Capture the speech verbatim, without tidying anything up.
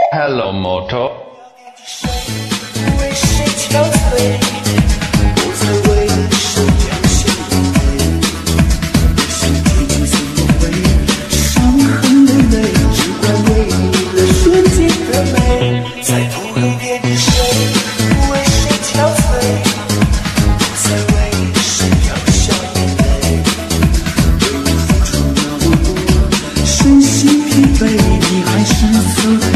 Hello Moto。 为谁憔悴？不再为谁流血。心底怎么会伤痕累累？只怪为了瞬间的美。在同一片之水，为谁憔悴？不再为谁掉下眼泪。为你付出那么多，身心疲惫，你还是走。